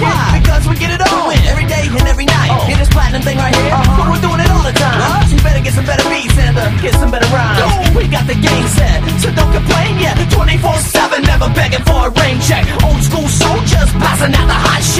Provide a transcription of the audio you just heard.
Why? Because we get it on every day and every night. Hear this platinum thing right here? But we're doing it all the time. So you better get some better beats and get some better rhymes. We got the game set, so don't complain yet. 24/7, never begging for a rain check. Old school soldiers passing out the high.